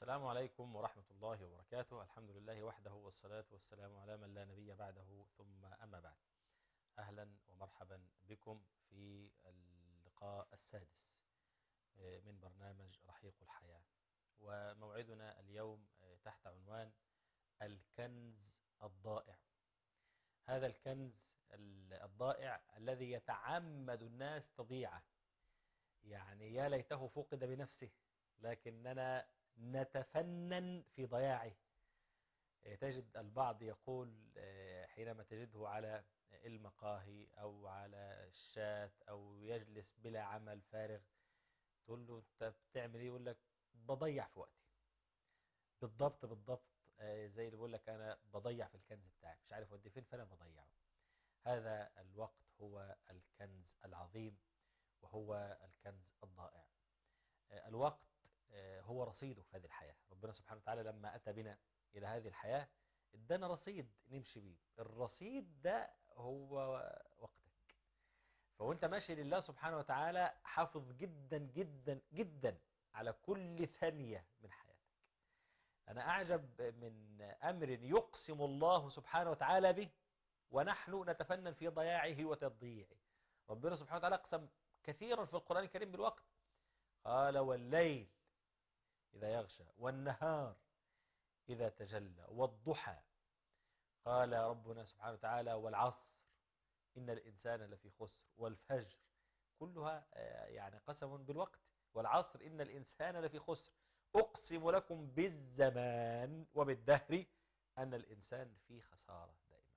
السلام عليكم ورحمة الله وبركاته. الحمد لله وحده والصلاة والسلام على من لا نبي بعده، ثم أما بعد. أهلا ومرحبا بكم في اللقاء السادس من برنامج رحيق الحياة، وموعدنا اليوم تحت عنوان الكنز الضائع. هذا الكنز الضائع الذي يتعمد الناس تضييعه، يعني يا ليته فقد بنفسه لكننا نتفنن في ضياعه. تجد البعض يقول حينما تجده على المقاهي أو على الشات أو يجلس بلا عمل فارغ، تقول له أنت بتعمل إيه؟ يقول لك بضيع في وقتي. بالضبط بالضبط، زي اللي بيقول لك أنا بضيع في الكنز بتاعي، مش عارف أودي فين فأنا بضيعه. هذا الوقت هو الكنز العظيم، وهو الكنز الضائع. الوقت هو رصيده في هذه الحياة. ربنا سبحانه وتعالى لما أتى بنا إلى هذه الحياة ادانا رصيد نمشي بيه. الرصيد ده هو وقتك. فوانت ماشي لله سبحانه وتعالى حافظ جدا جدا جدا على كل ثانية من حياتك. أنا أعجب من أمر يقسم الله سبحانه وتعالى به ونحن نتفنن في ضياعه وتضييعه. ربنا سبحانه وتعالى أقسم كثيرا في القرآن الكريم بالوقت. قال والليل إذا يغشى والنهار إذا تجلى والضحى. قال ربنا سبحانه وتعالى والعصر إن الإنسان لفي خسر والفجر. كلها يعني قسم بالوقت. والعصر إن الإنسان لفي خسر. أقسم لكم بالزمان وبالدهر أن الإنسان في خسارة دائما.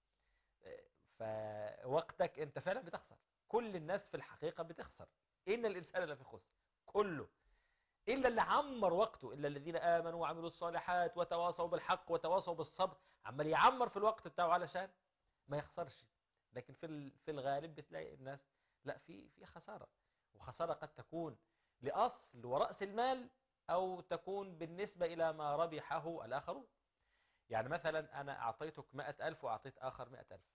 فوقتك أنت فعلا بتخسر. كل الناس في الحقيقة بتخسر. إن الإنسان لفي خسر كله، إلا اللي عمر وقته، إلا الذين آمنوا وعملوا الصالحات وتواصوا بالحق وتواصوا بالصبر. عمال يعمر في الوقت بتاعه علشان ما يخسرش. لكن في الغالب بتلاقي الناس لا، في خسارة. وخسارة قد تكون لأصل ورأس المال، أو تكون بالنسبة إلى ما ربحه الآخرون. يعني مثلا أنا أعطيتك 100,000 وأعطيت آخر 100,000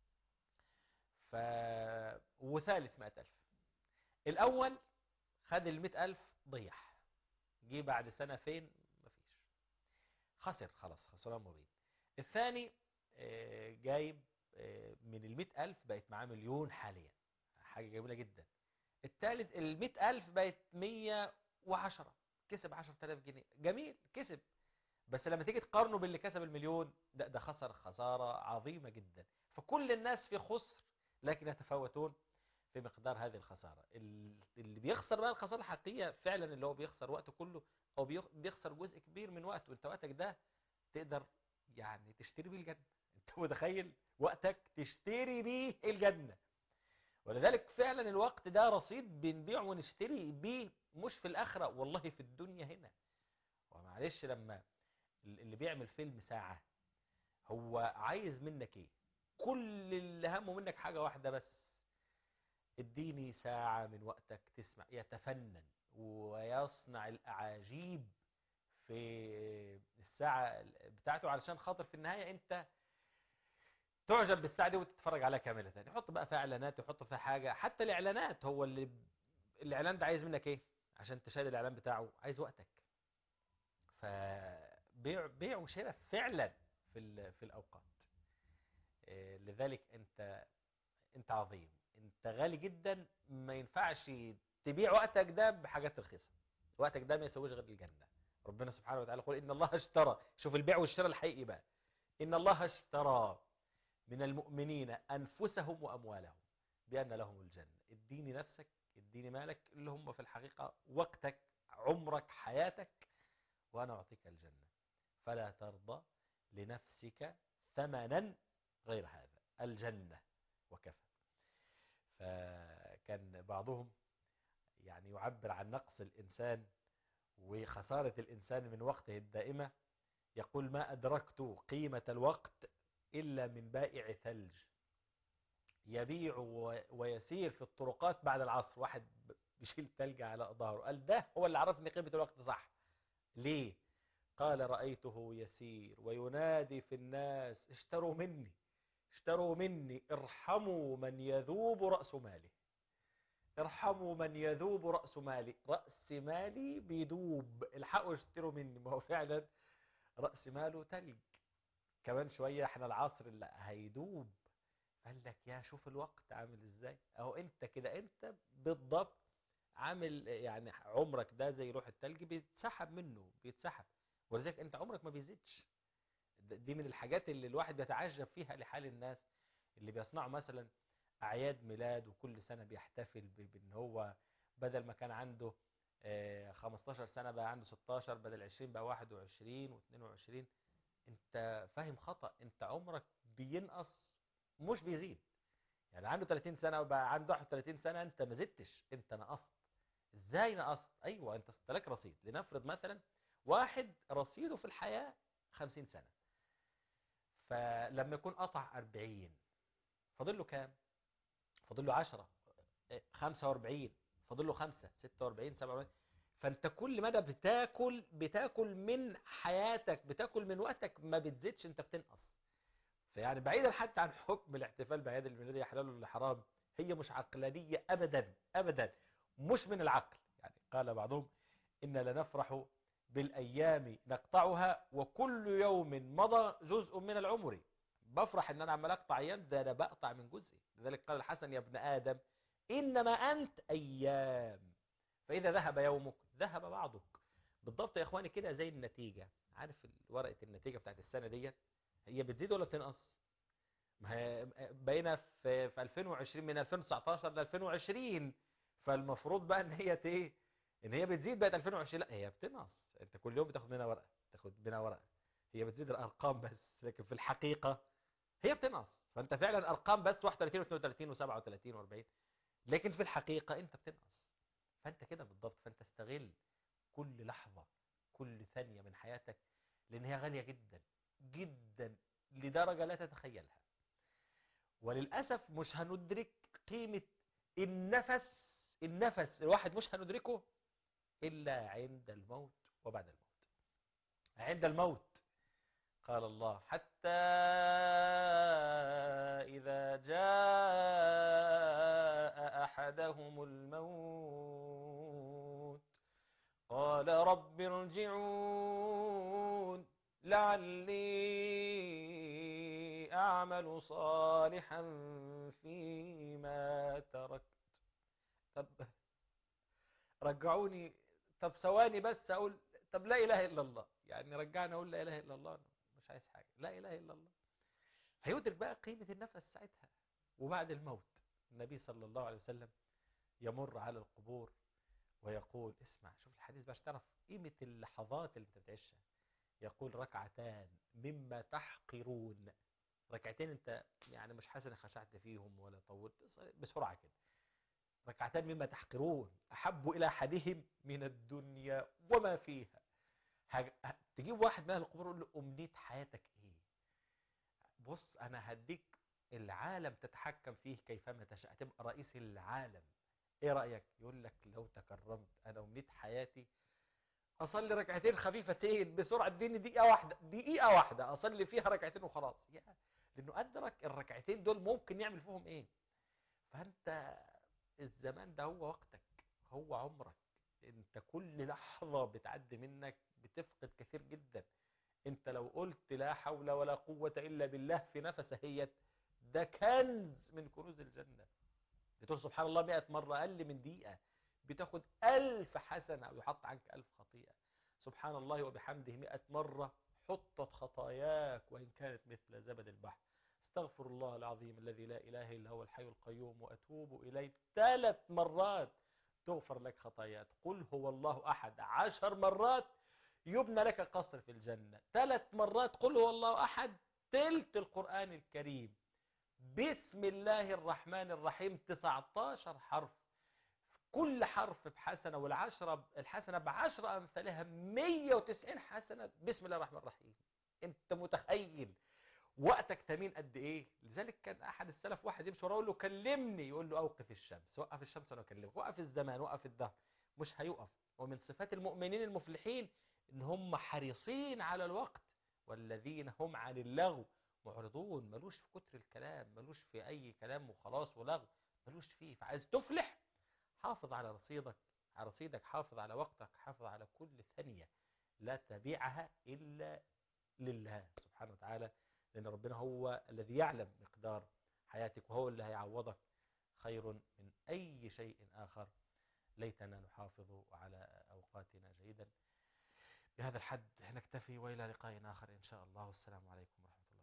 وثالث 100,000. الأول خد 100,000 ضيع، جه بعد سنة فين؟ مفيش، خسر خلاص، خسران مبين. الثاني جايب من 100,000 بقت معاه مليون حاليا، حاجة جميلة جدا. الثالث 100,000 بقت 110، كسب 10,000 جنيه، جميل كسب. بس لما تيجي تقارنه باللي كسب المليون، ده خسر خسارة عظيمة جدا. فكل الناس في خسر، لكن يتفاوتون في مقدار هذه الخسارة. اللي بيخسر بقى الخسارة الحقيقية فعلا اللي هو بيخسر وقته كله، أو بيخسر جزء كبير من وقته. انت وقتك ده تقدر يعني تشتري بيه الجنة. انت متخيل وقتك تشتري بيه الجنة؟ ولذلك فعلا الوقت ده رصيد بنبيع ونشتري بيه، مش في الآخرة، والله في الدنيا هنا. ومعلش، لما اللي بيعمل فيلم ساعة هو عايز منك ايه؟ كل اللي همه منك حاجة واحدة بس: اديني ساعة من وقتك تسمع. يتفنن ويصنع الأعاجيب في الساعة بتاعته علشان خاطر في النهاية انت تعجب بالساعة دي وتتفرج عليها كاملة. يحط بقى فيها اعلانات، يحط فيها حاجة. حتى الاعلانات، هو الاعلان ده عايز منك ايه عشان تشاهد الاعلان بتاعه؟ عايز وقتك. فبيع وشراء فعلا في الاوقات. لذلك انت عظيم، انت غالي جدا. ما ينفعش تبيع وقتك ده بحاجات رخيصة. وقتك ده ما يسويش غير الجنة. ربنا سبحانه وتعالى يقول إن الله اشترى. شوف البيع والشراء الحقيقي بقى: إن الله اشترى من المؤمنين أنفسهم وأموالهم بأن لهم الجنة. اديني نفسك، اديني مالك، اللي هم في الحقيقة وقتك، عمرك، حياتك، وأنا أعطيك الجنة. فلا ترضى لنفسك ثمنا غير هذا، الجنة وكفى. فكان بعضهم يعني يعبر عن نقص الإنسان وخسارة الإنسان من وقته الدائمة، يقول: ما أدركت قيمة الوقت إلا من بائع ثلج يبيع ويسير في الطرقات بعد العصر. واحد بيشيل ثلج على ظهره، قال ده هو اللي عرفني قيمة الوقت صح. ليه؟ قال: رأيته يسير وينادي في الناس: اشتروا مني، اشتروا مني، ارحموا من يذوب رأس ماله. ارحموا من يذوب رأس مالي. رأس مالي بيدوب، الحقوا اشتروا مني. ما هو فعلا رأس ماله تلج، كمان شوية احنا العصر اللي هيدوب. قال لك يا شوف الوقت عامل ازاي. اهو انت كده، انت بالضبط عامل يعني عمرك ده زي لوح التلج، بيتسحب منه بيتسحب. ولذلك انت عمرك ما بيزيدش. دي من الحاجات اللي الواحد بيتعجب فيها لحال الناس اللي بيصنعوا مثلا اعياد ميلاد، وكل سنة بيحتفل بان هو بدل ما كان عنده 15 سنة بقى عنده 16، بدل 20 بقى 21 و22. انت فاهم خطأ. انت عمرك بينقص مش بيزيد. يعني عنده 30 سنة وبقى عنده 31 سنة، انت ما زدتش، انت نقصت. ازاي نقصت؟ ايوه، انت لك رصيد. لنفرض مثلا واحد رصيده في الحياة 50 سنة، فلما يكون قطع 40 فاضل له كام؟ فاضل له 10، 45 فاضل له 5، 46، 47. فانت كل مدى بتاكل من حياتك، بتاكل من وقتك، ما بتزيدش، انت بتنقص. فيعني بعيدا حتى عن حكم الاحتفال باعياد الميلاد يا حلال ولا حرام، هي مش عقلانية ابدا ابدا، مش من العقل. يعني قال بعضهم إن لنفرح بالايام نقطعها وكل يوم مضى جزء من العمر. بفرح ان انا عمال اقطع ايام، ده انا بقطع من جزء. لذلك قال الحسن يا ابن ادم انما انت ايام، فاذا ذهب يومك ذهب بعضك. بالضبط يا اخواني كده زي النتيجة. عارف ورقة النتيجة بتاعت السنة ديت، هي بتزيد ولا بتنقص؟ ما هي بقينا في 2020، من 2019 ل 2020، فالمفروض بقى ان هي ايه، ان هي بتزيد بقت 2020. لا، هي بتنقص. انت كل يوم بتاخد منها ورقه، تاخد منها ورقه. هي بتزيد الارقام بس، لكن في الحقيقه هي بتنقص. فانت فعلا ارقام بس 31 و32 و37 و40، لكن في الحقيقه انت بتنقص. فانت كده بالضبط. فانت استغل كل لحظه، كل ثانيه من حياتك، لان هي غاليه جدا جدا لدرجه لا تتخيلها. وللأسف مش هندرك قيمة النفس. النفس الواحد مش هندركه إلا عند الموت وبعد الموت. عند الموت قال الله حتى إذا جاء أحدهم الموت قال رب ارجعون لعلي أعمل صالحا فيما تركت. طب رجعوني، طب ثواني بس أقول طب لا إله إلا الله. يعني رجعني أقول لا إله إلا الله، أنا مش عايز حاجة، لا إله إلا الله. هيدرك بقى قيمة النفس ساعتها. وبعد الموت النبي صلى الله عليه وسلم يمر على القبور ويقول، اسمع شوف الحديث باش تعرف قيمة اللحظات اللي انت بتعيشها. يقول ركعتان مما تحقرون. ركعتين انت يعني مش حاسس انك خشعت فيهم ولا طولت، بسرعة كده. ركعتان مما تحقرون احب الى احدهم من الدنيا وما فيها. تجيب واحد من اهل القبور يقول له امنية حياتك ايه؟ بص انا هديك العالم تتحكم فيه كيفما تشاء، تبقى رئيس العالم، ايه رأيك؟ يقول لك لو تكرمت انا امنية حياتي اصلي ركعتين خفيفتين بسرعه، اديني دقيقه واحده، دقيقه واحده اصلي فيها ركعتين وخلاص. لانه ادرك الركعتين دول ممكن يعمل فيهم ايه. فانت الزمان ده هو وقتك، هو عمرك. انت كل لحظه بتعدي منك بتفقد كثير جدا. انت لو قلت لا حول ولا قوه الا بالله في نفس هيت، ده كنز من كنوز الجنه. بتقول سبحان الله 100 مرة أقل من دقيقة بتاخد 1000 حسنة أو يحط عنك 1000 خطيئة. سبحان الله وبحمده 100 مرة حطت خطاياك وإن كانت مثل زبد البحر. استغفر الله العظيم الذي لا إله إلا هو الحي القيوم وأتوب إليه 3 مرات تغفر لك خطاياك. قل هو الله أحد 10 مرات يبنى لك قصر في الجنة. 3 مرات قل هو الله أحد تلت القرآن الكريم. بسم الله الرحمن الرحيم 19 حرف، كل حرف بحسنة، والعشرة الحسنة بعشرة أمثالها 190 حسنة. بسم الله الرحمن الرحيم. انت متخيل وقتك ثمين قد ايه؟ لذلك كان احد السلف واحد يمشي وراه يقول له كلمني، يقول له اوقف الشمس. وقف الشمس وانا اكلمك. وقف الزمان، وقف الدهر، مش هيقف. ومن صفات المؤمنين المفلحين ان هم حريصين على الوقت، والذين هم عن اللغو معرضون. ملوش في كتر الكلام، ملوش في اي كلام وخلاص ولغو، ملوش فيه. فعايز تفلح حافظ على رصيدك، حافظ على وقتك، حافظ على كل ثانية، لا تبيعها إلا لله سبحانه وتعالى، لأن ربنا هو الذي يعلم مقدار حياتك، وهو اللي هيعوضك خير من أي شيء آخر. ليتنا نحافظ على أوقاتنا جيدا. بهذا الحد نكتفي، وإلى لقاء آخر إن شاء الله. والسلام عليكم ورحمة الله.